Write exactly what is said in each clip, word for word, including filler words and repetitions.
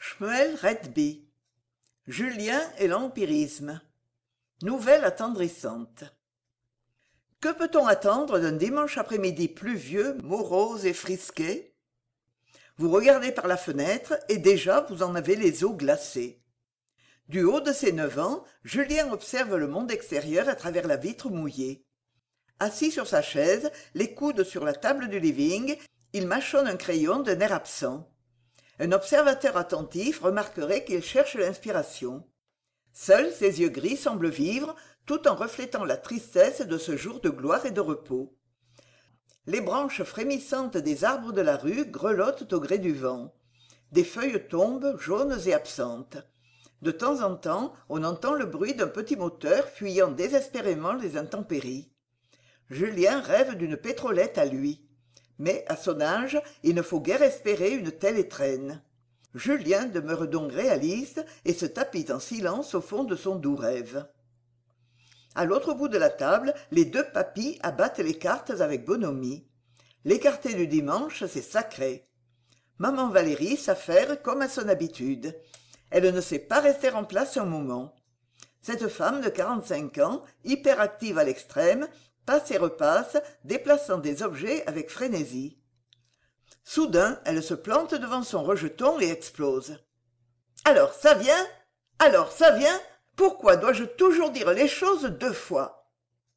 Shmuel Redby. Julien et l'empirisme. Nouvelle attendrissante. Que peut-on attendre d'un dimanche après-midi pluvieux, morose et frisqué? Vous regardez par la fenêtre et déjà vous en avez les os glacés. Du haut de ses neuf ans, Julien observe le monde extérieur à travers la vitre mouillée. Assis sur sa chaise, les coudes sur la table du living, il mâchonne un crayon d'un air absent. Un observateur attentif remarquerait qu'il cherche l'inspiration. Seuls ses yeux gris semblent vivre, tout en reflétant la tristesse de ce jour de gloire et de repos. Les branches frémissantes des arbres de la rue grelottent au gré du vent. Des feuilles tombent, jaunes et absentes. De temps en temps, on entend le bruit d'un petit moteur fuyant désespérément les intempéries. Julien rêve d'une pétrolette à lui. Mais, à son âge, il ne faut guère espérer une telle étrenne. Julien demeure donc réaliste et se tapit en silence au fond de son doux rêve. À l'autre bout de la table, les deux papys abattent les cartes avec bonhomie. L'écarté du dimanche, c'est sacré. Maman Valérie s'affaire comme à son habitude. Elle ne sait pas rester en place un moment. Cette femme de quarante-cinq ans, hyperactive à l'extrême, passe et repasse, déplaçant des objets avec frénésie. Soudain, elle se plante devant son rejeton et explose. « Alors, ça vient ? Alors, ça vient ? Pourquoi dois-je toujours dire les choses deux fois ?»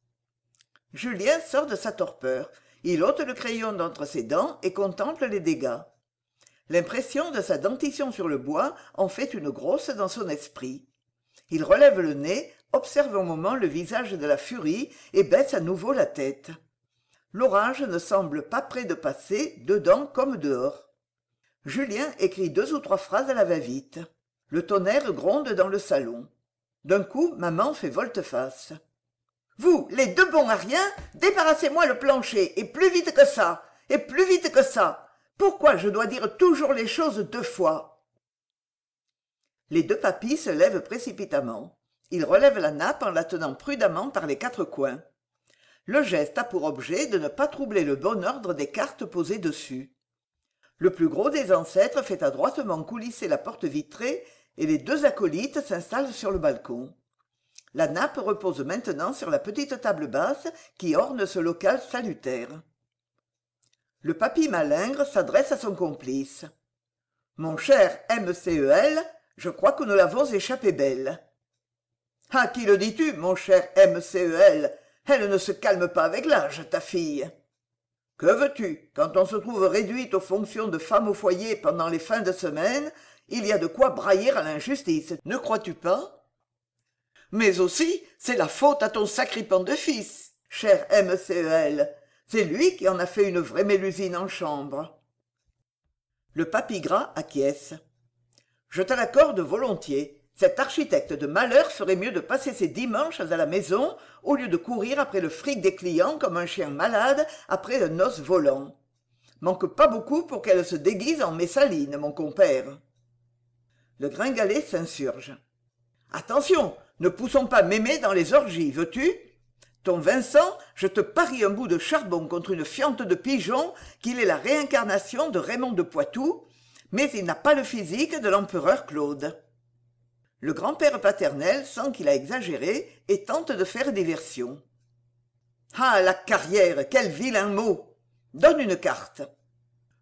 Julien sort de sa torpeur. Il ôte le crayon d'entre ses dents et contemple les dégâts. L'impression de sa dentition sur le bois en fait une grosse dans son esprit. Il relève le nez, observe un moment le visage de la furie et baisse à nouveau la tête. L'orage ne semble pas près de passer, dedans comme dehors. Julien écrit deux ou trois phrases à la va-vite. Le tonnerre gronde dans le salon. D'un coup, maman fait volte-face. « Vous, les deux bons à rien, débarrassez-moi le plancher, et plus vite que ça, et plus vite que ça. Pourquoi je dois dire toujours les choses deux fois ?» Les deux papys se lèvent précipitamment. Ils relèvent la nappe en la tenant prudemment par les quatre coins. Le geste a pour objet de ne pas troubler le bon ordre des cartes posées dessus. Le plus gros des ancêtres fait adroitement coulisser la porte vitrée et les deux acolytes s'installent sur le balcon. La nappe repose maintenant sur la petite table basse qui orne ce local salutaire. Le papy malingre s'adresse à son complice. « Mon cher M C E L, je crois que nous l'avons échappé belle. »« À qui le dis-tu, mon cher M C E L ? Elle ne se calme pas avec l'âge, ta fille. »« Que veux-tu ? Quand on se trouve réduite aux fonctions de femme au foyer pendant les fins de semaine, il y a de quoi brailler à l'injustice, ne crois-tu pas ? Mais aussi, c'est la faute à ton sacripant de fils, cher M C E L. C'est lui qui en a fait une vraie mélusine en chambre. » Le papy gras acquiesce. « Je te l'accorde volontiers. Cet architecte de malheur ferait mieux de passer ses dimanches à la maison au lieu de courir après le fric des clients comme un chien malade après un os volant. Manque pas beaucoup pour qu'elle se déguise en Messaline, mon compère. » Le gringalet s'insurge. « Attention, ne poussons pas mémé dans les orgies, veux-tu ? Ton Vincent, je te parie un bout de charbon contre une fiente de pigeon qu'il est la réincarnation de Raymond de Poitou, mais il n'a pas le physique de l'empereur Claude. » Le grand-père paternel sent qu'il a exagéré et tente de faire diversion. « Ah, la carrière, quel vilain mot ! Donne une carte. »« Refus. »«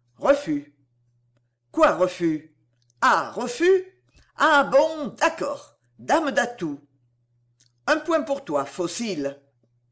Quoi, refus ? Ah, refus ? Ah bon, d'accord. Dame d'atout. Un point pour toi, fossile. »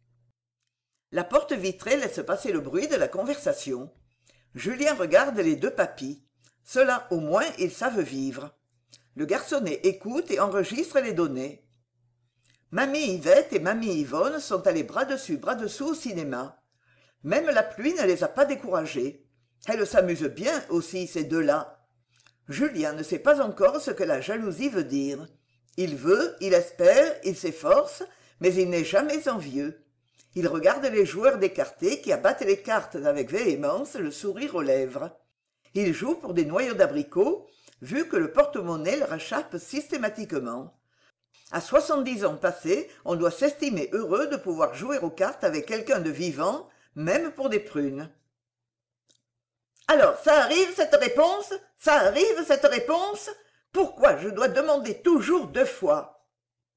La porte vitrée laisse passer le bruit de la conversation. Julien regarde les deux papys. Ceux-là, au moins, ils savent vivre. Le garçonnet écoute et enregistre les données. Mamie Yvette et mamie Yvonne sont allées bras dessus, bras dessous au cinéma. Même la pluie ne les a pas découragées. Elles s'amusent bien aussi, ces deux-là. Julien ne sait pas encore ce que la jalousie veut dire. Il veut, il espère, il s'efforce, mais il n'est jamais envieux. Il regarde les joueurs d'écarté qui abattent les cartes avec véhémence, le sourire aux lèvres. Il joue pour des noyaux d'abricots, vu que le porte-monnaie leur échappe systématiquement. À soixante-dix ans passés, on doit s'estimer heureux de pouvoir jouer aux cartes avec quelqu'un de vivant, même pour des prunes. « Alors, ça arrive cette réponse ? Ça arrive cette réponse ? Pourquoi je dois demander toujours deux fois ?»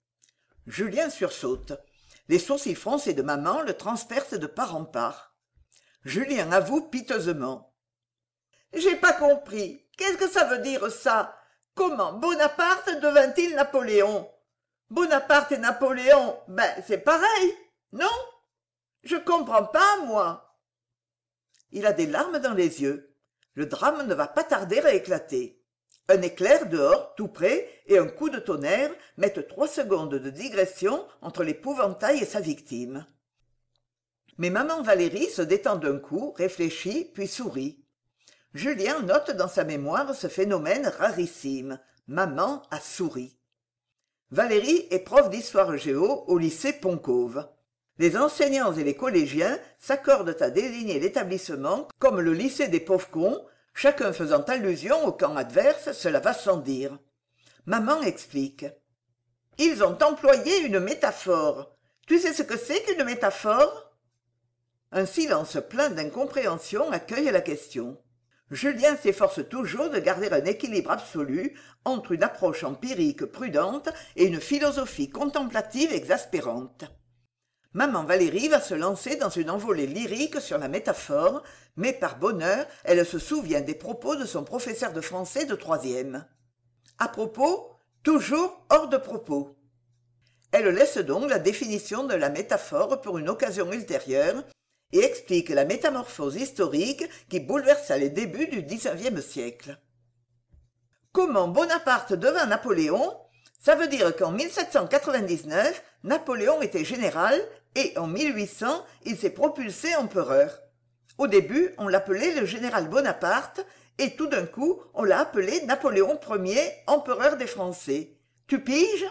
Julien sursaute. Les sourcils froncés de maman le transpercent de part en part. Julien avoue piteusement. « J'ai pas compris. Qu'est-ce que ça veut dire, ça? Comment Bonaparte devint-il Napoléon? Bonaparte et Napoléon, ben c'est pareil, non? Je comprends pas, moi. » Il a des larmes dans les yeux. Le drame ne va pas tarder à éclater. Un éclair dehors, tout près, et un coup de tonnerre mettent trois secondes de digression entre l'épouvantail et sa victime. Mais maman Valérie se détend d'un coup, réfléchit, puis sourit. Julien note dans sa mémoire ce phénomène rarissime. Maman a souri. Valérie est prof d'histoire géo au lycée Poncôve. Les enseignants et les collégiens s'accordent à désigner l'établissement comme le lycée des pauvres cons, chacun faisant allusion au camp adverse, cela va sans dire. Maman explique. « Ils ont employé une métaphore. Tu sais ce que c'est qu'une métaphore ?» Un silence plein d'incompréhension accueille la question. Julien s'efforce toujours de garder un équilibre absolu entre une approche empirique prudente et une philosophie contemplative exaspérante. Maman Valérie va se lancer dans une envolée lyrique sur la métaphore, mais par bonheur, elle se souvient des propos de son professeur de français de troisième. À propos, toujours hors de propos. Elle laisse donc la définition de la métaphore pour une occasion ultérieure et explique la métamorphose historique qui bouleversa les débuts du dix-neuvième siècle. Comment Bonaparte devint Napoléon? Ça veut dire qu'en mille sept cent quatre-vingt-dix-neuf, Napoléon était général et en mille huit cents, il s'est propulsé empereur. Au début, on l'appelait le général Bonaparte et tout d'un coup, on l'a appelé Napoléon Ier, empereur des Français. Tu piges?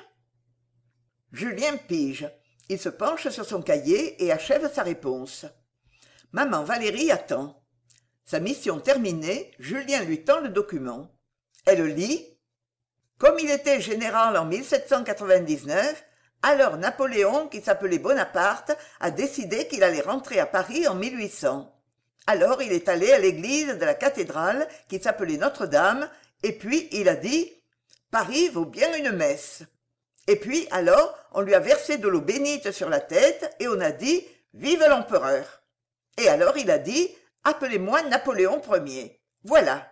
Julien pige. Il se penche sur son cahier et achève sa réponse. Maman Valérie attend. Sa mission terminée, Julien lui tend le document. Elle lit. Comme il était général en mille sept cent quatre-vingt-dix-neuf, alors Napoléon, qui s'appelait Bonaparte, a décidé qu'il allait rentrer à Paris en mille huit cents. Alors il est allé à l'église de la cathédrale, qui s'appelait Notre-Dame, et puis il a dit « Paris vaut bien une messe ». Et puis alors, on lui a versé de l'eau bénite sur la tête et on a dit « Vive l'empereur ». Et alors il a dit « Appelez-moi Napoléon Ier ». Voilà.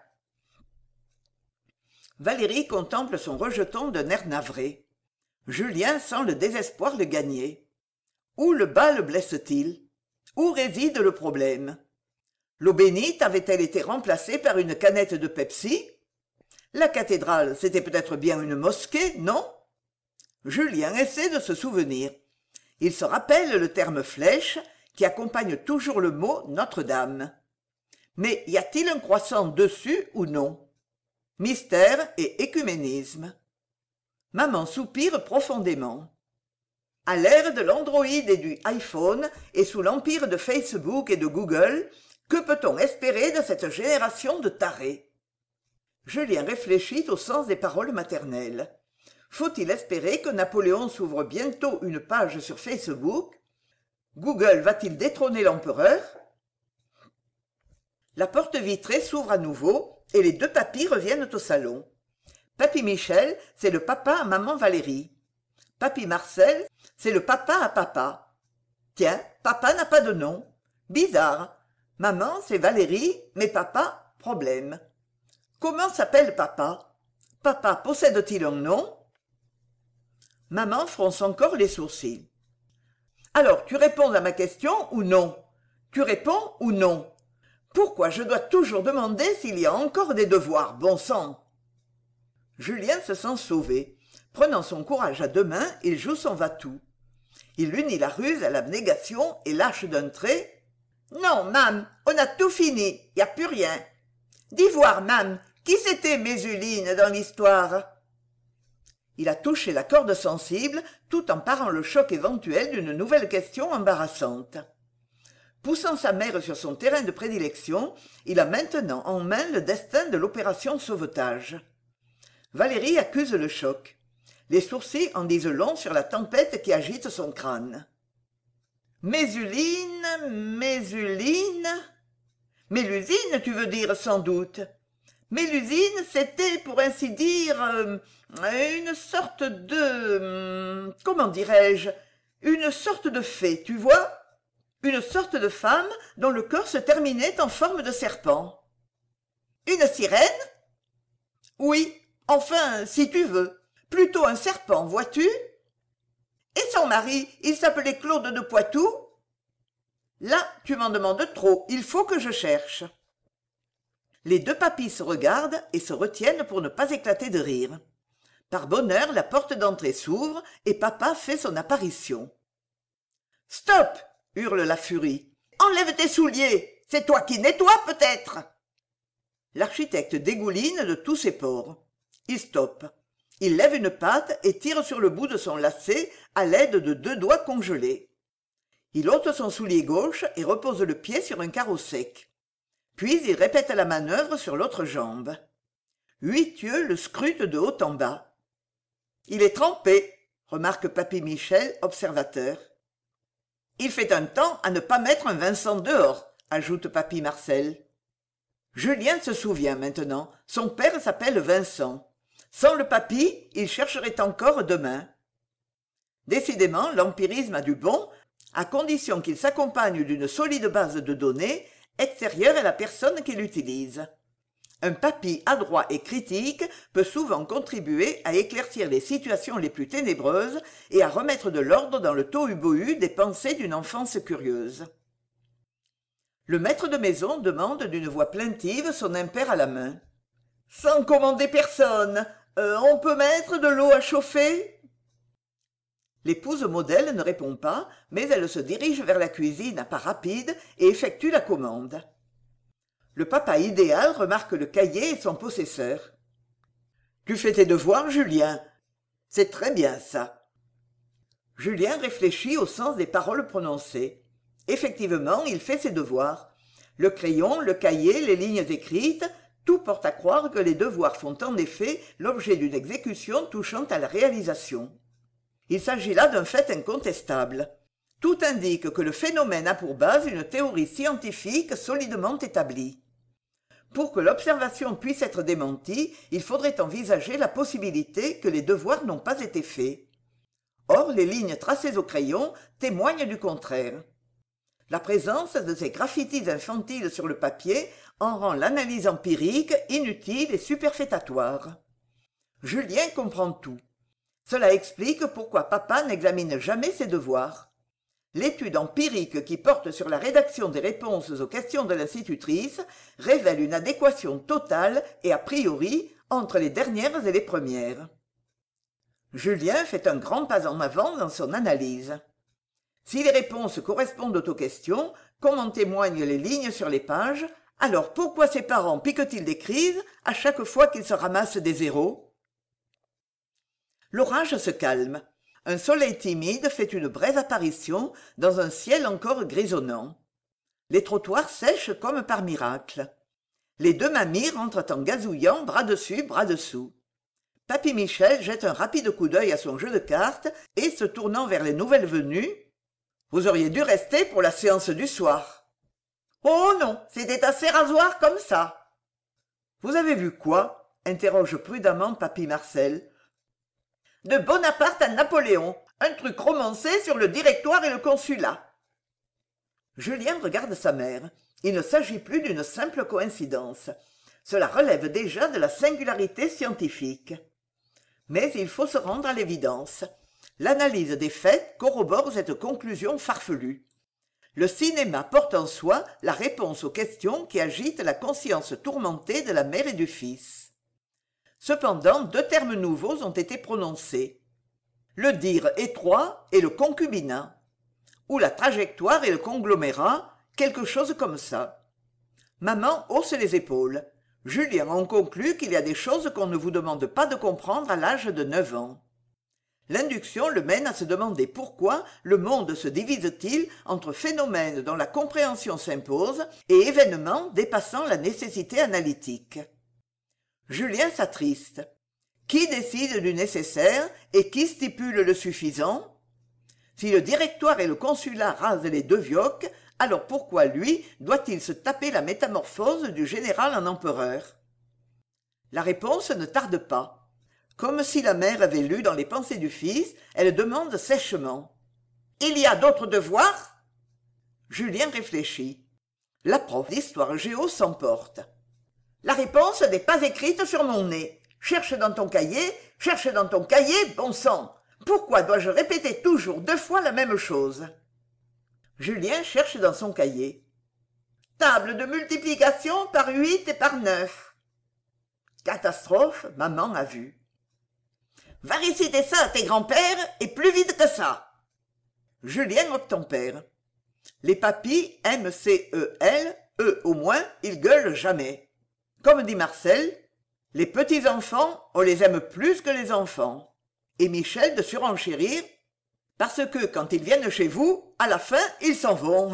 Valérie contemple son rejeton d'un air navré. Julien sent le désespoir le gagner. Où le bas le blesse-t-il? Où réside le problème? L'eau bénite avait-elle été remplacée par une canette de Pepsi? La cathédrale, c'était peut-être bien une mosquée, non? Julien essaie de se souvenir. Il se rappelle le terme flèche qui accompagne toujours le mot Notre-Dame. Mais y a-t-il un croissant dessus ou non? Mystère et écuménisme. Maman soupire profondément. À l'ère de l'Android et du iPhone et sous l'empire de Facebook et de Google, que peut-on espérer de cette génération de tarés? Julien réfléchit au sens des paroles maternelles. Faut-il espérer que Napoléon s'ouvre bientôt une page sur Facebook? Google va-t-il détrôner l'empereur? La porte vitrée s'ouvre à nouveau et les deux papys reviennent au salon. Papy Michel, c'est le papa à maman Valérie. Papy Marcel, c'est le papa à papa. Tiens, papa n'a pas de nom. Bizarre. Maman, c'est Valérie, mais papa, problème. Comment s'appelle papa? Papa possède-t-il un nom? Maman fronce encore les sourcils. Alors, tu réponds à ma question ou non? Tu réponds ou non? Pourquoi je dois toujours demander s'il y a encore des devoirs, bon sang? Julien se sent sauvé. Prenant son courage à deux mains, il joue son va-tout. Il unit la ruse à l'abnégation et lâche d'un trait. « Non, mam, on a tout fini, y a plus rien. Dis voir, mam, qui c'était Mésuline dans l'histoire ?» Il a touché la corde sensible tout en parant le choc éventuel d'une nouvelle question embarrassante. Poussant sa mère sur son terrain de prédilection, il a maintenant en main le destin de l'opération sauvetage. Valérie accuse le choc. Les sourcils en disent long sur la tempête qui agite son crâne. Mésuline, Mésuline... Mélusine, tu veux dire sans doute. Mais l'usine, c'était, pour ainsi dire, euh, une sorte de... hum, comment dirais-je? Une sorte de fée, tu vois? Une sorte de femme dont le corps se terminait en forme de serpent. Une sirène? Oui, enfin, si tu veux. Plutôt un serpent, vois-tu? Et son mari, il s'appelait Claude de Poitou? Là, tu m'en demandes trop, il faut que je cherche. Les deux papys se regardent et se retiennent pour ne pas éclater de rire. Par bonheur, la porte d'entrée s'ouvre et papa fait son apparition. « Stop !» hurle la furie. « Enlève tes souliers! C'est toi qui nettoies, peut-être !» L'architecte dégouline de tous ses pores. Il stoppe. Il lève une patte et tire sur le bout de son lacet à l'aide de deux doigts congelés. Il ôte son soulier gauche et repose le pied sur un carreau sec. Puis il répète la manœuvre sur l'autre jambe. Huit yeux le scrutent de haut en bas. « Il est trempé !» remarque papy Michel, observateur. « Il fait un temps à ne pas mettre un Vincent dehors !» ajoute papy Marcel. Julien se souvient maintenant. Son père s'appelle Vincent. Sans le papy, il chercherait encore demain. Décidément, l'empirisme a du bon, à condition qu'il s'accompagne d'une solide base de données extérieure à la personne qui l'utilise. Un papy adroit et critique peut souvent contribuer à éclaircir les situations les plus ténébreuses et à remettre de l'ordre dans le tohu-bohu des pensées d'une enfance curieuse. Le maître de maison demande d'une voix plaintive son impair à la main. « Sans commander personne, euh, on peut mettre de l'eau à chauffer ?» L'épouse modèle ne répond pas, mais elle se dirige vers la cuisine à pas rapides et effectue la commande. Le papa idéal remarque le cahier et son possesseur. « Tu fais tes devoirs, Julien. C'est très bien ça. » Julien réfléchit au sens des paroles prononcées. Effectivement, il fait ses devoirs. Le crayon, le cahier, les lignes écrites, tout porte à croire que les devoirs font en effet l'objet d'une exécution touchant à la réalisation. Il s'agit là d'un fait incontestable. Tout indique que le phénomène a pour base une théorie scientifique solidement établie. Pour que l'observation puisse être démentie, il faudrait envisager la possibilité que les devoirs n'ont pas été faits. Or, les lignes tracées au crayon témoignent du contraire. La présence de ces graffitis infantiles sur le papier en rend l'analyse empirique inutile et superfétatoire. Julien comprend tout. Cela explique pourquoi papa n'examine jamais ses devoirs. L'étude empirique qui porte sur la rédaction des réponses aux questions de l'institutrice révèle une adéquation totale et a priori entre les dernières et les premières. Julien fait un grand pas en avant dans son analyse. Si les réponses correspondent aux questions, comme en témoignent les lignes sur les pages, alors pourquoi ses parents piquent-ils des crises à chaque fois qu'ils se ramassent des zéros? L'orage se calme. Un soleil timide fait une brève apparition dans un ciel encore grisonnant. Les trottoirs sèchent comme par miracle. Les deux mamies rentrent en gazouillant bras dessus, bras dessous. Papy Michel jette un rapide coup d'œil à son jeu de cartes et, se tournant vers les nouvelles venues, « Vous auriez dû rester pour la séance du soir. »« Oh non, c'était assez rasoir comme ça. »« Vous avez vu quoi ?» interroge prudemment papy Marcel. « De Bonaparte à Napoléon, un truc romancé sur le directoire et le consulat. » Julien regarde sa mère. Il ne s'agit plus d'une simple coïncidence. Cela relève déjà de la singularité scientifique. Mais il faut se rendre à l'évidence. L'analyse des faits corrobore cette conclusion farfelue. Le cinéma porte en soi la réponse aux questions qui agitent la conscience tourmentée de la mère et du fils. Cependant, deux termes nouveaux ont été prononcés. Le dire étroit et le concubinat. Ou la trajectoire et le conglomérat, quelque chose comme ça. Maman hausse les épaules. Julien en conclut qu'il y a des choses qu'on ne vous demande pas de comprendre à l'âge de neuf ans. L'induction le mène à se demander pourquoi le monde se divise-t-il entre phénomènes dont la compréhension s'impose et événements dépassant la nécessité analytique. Julien s'attriste. Qui décide du nécessaire et qui stipule le suffisant? Si le directoire et le consulat rasent les deux vioques, alors pourquoi lui doit-il se taper la métamorphose du général en empereur? La réponse ne tarde pas. Comme si la mère avait lu dans les pensées du fils, elle demande sèchement. « Il y a d'autres devoirs ?» Julien réfléchit. La prof d'histoire géo s'emporte. « La réponse n'est pas écrite sur mon nez. Cherche dans ton cahier, cherche dans ton cahier, bon sang. Pourquoi dois-je répéter toujours deux fois la même chose ?» Julien cherche dans son cahier. « Table de multiplication par huit et par neuf. » Catastrophe, maman a vu. « Va réciter ça à tes grands-pères et plus vite que ça. » Julien obtempère. Les papis M C E L, eux au moins, ils gueulent jamais. Comme dit Marcel, les petits-enfants, on les aime plus que les enfants. Et Michel de surenchérir, parce que quand ils viennent chez vous, à la fin, ils s'en vont.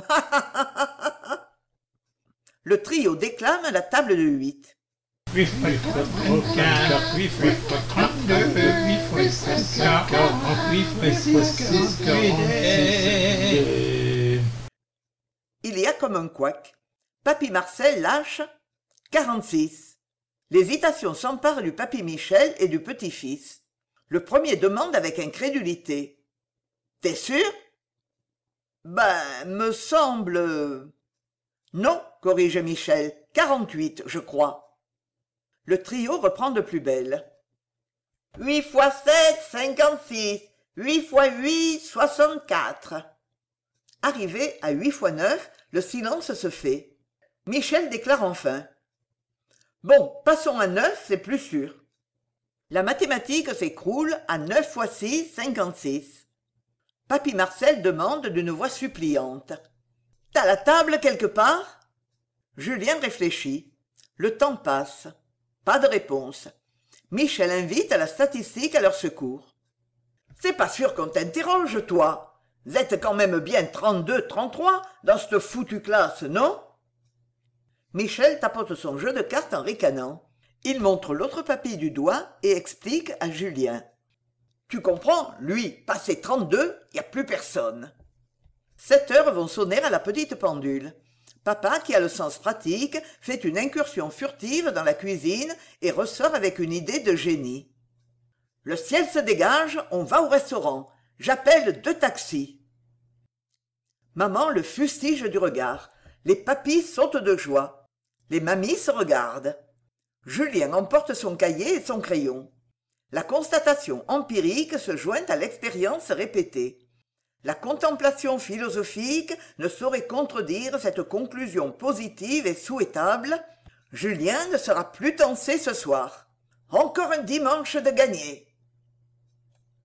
Le trio déclame la table de huit. huit fois trente-quatre, huit fois trente-deux, huit fois six, quarante, huit fois six, quarante-six. Il y a comme un couac. Papy Marcel lâche quarante-six. L'hésitation s'empare du papy Michel et du petit-fils. Le premier demande avec incrédulité. « T'es sûr ?»« Ben, me semble... » « Non, corrige Michel, quarante-huit, je crois. » Le trio reprend de plus belle. « Huit fois sept, cinquante-six. Huit fois huit, soixante-quatre. » Arrivé à huit fois neuf, le silence se fait. Michel déclare enfin. « Bon, passons à neuf, c'est plus sûr. » La mathématique s'écroule à neuf fois six, cinquante-six. Papy Marcel demande d'une voix suppliante. « T'as la table quelque part ?» Julien réfléchit. Le temps passe. Pas de réponse. Michel invite à la statistique à leur secours. « C'est pas sûr qu'on t'interroge, toi. Vous êtes quand même bien trente-deux, trente-trois dans cette foutue classe, non ?» Michel tapote son jeu de cartes en ricanant. Il montre l'autre papy du doigt et explique à Julien. « Tu comprends, lui, passé trente-deux, y a plus personne. » Sept heures vont sonner à la petite pendule. Papa, qui a le sens pratique, fait une incursion furtive dans la cuisine et ressort avec une idée de génie. « Le ciel se dégage, on va au restaurant. J'appelle deux taxis. » Maman le fustige du regard. Les papis sautent de joie. Les mamies se regardent. Julien emporte son cahier et son crayon. La constatation empirique se joint à l'expérience répétée. La contemplation philosophique ne saurait contredire cette conclusion positive et souhaitable. Julien ne sera plus tensé ce soir. Encore un dimanche de gagné.